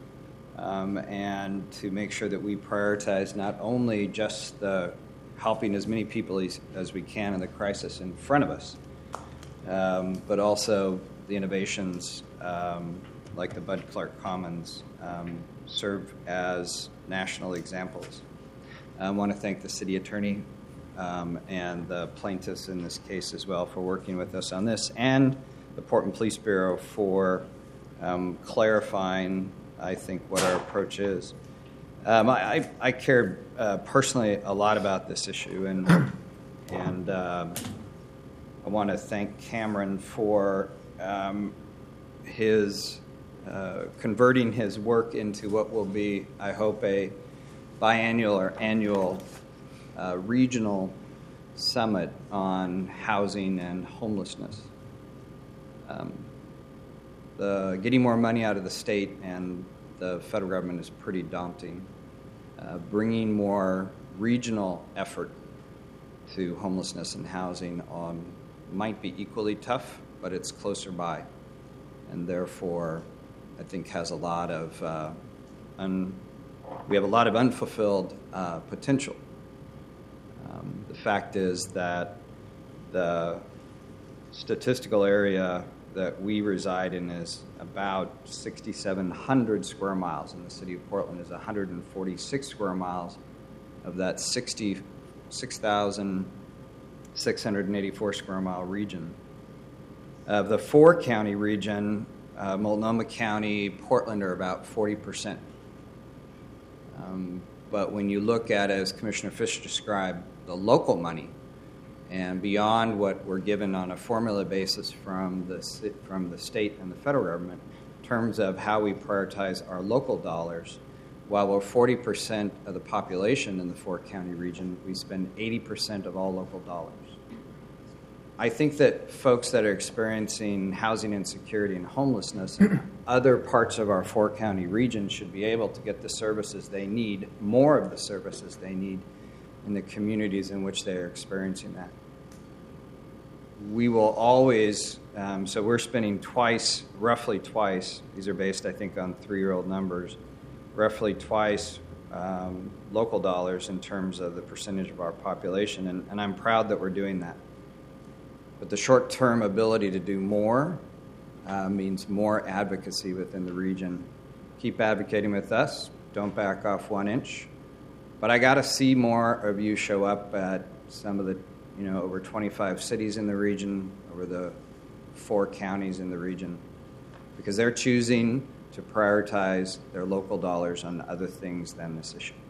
B: and to make sure that we prioritize not only just helping as many people as we can in the crisis in front of us, but also the innovations like the Bud Clark Commons serve as national examples. I want to thank the city attorney and the plaintiffs in this case as well for working with us on this, and the Portland Police Bureau for clarifying, I think, what our approach is. I care personally a lot about this issue, and I want to thank Cameron for his converting his work into what will be, I hope, a biannual or annual regional summit on housing and homelessness. Getting more money out of the state and the federal government is pretty daunting. Bringing more regional effort to homelessness and housing might be equally tough, but it's closer by, and therefore I think has a lot of we have a lot of unfulfilled potential. The fact is that the statistical area that we reside in is about 6,700 square miles, and the city of Portland is 146 square miles of that 6,684 square mile region. Of the four-county region, Multnomah County, Portland are about 40%. But when you look at, as Commissioner Fish described, the local money, and beyond what we're given on a formula basis from the state and the federal government, in terms of how we prioritize our local dollars, while we're 40% of the population in the four-county region, we spend 80% of all local dollars. I think that folks that are experiencing housing insecurity and homelessness in other parts of our four-county region should be able to get the services they need, more of the services they need, in the communities in which they are experiencing that. we will always, so we're spending twice, roughly twice, these are based, I think, on 3-year-old numbers, roughly twice local dollars in terms of the percentage of our population, and I'm proud that we're doing that. But the short-term ability to do more means more advocacy within the region. Keep advocating with us. Don't back off 1 inch. But I got to see more of you show up at some of the, over 25 cities in the region, over the 4 counties in the region, because they're choosing to prioritize their local dollars on other things than this issue.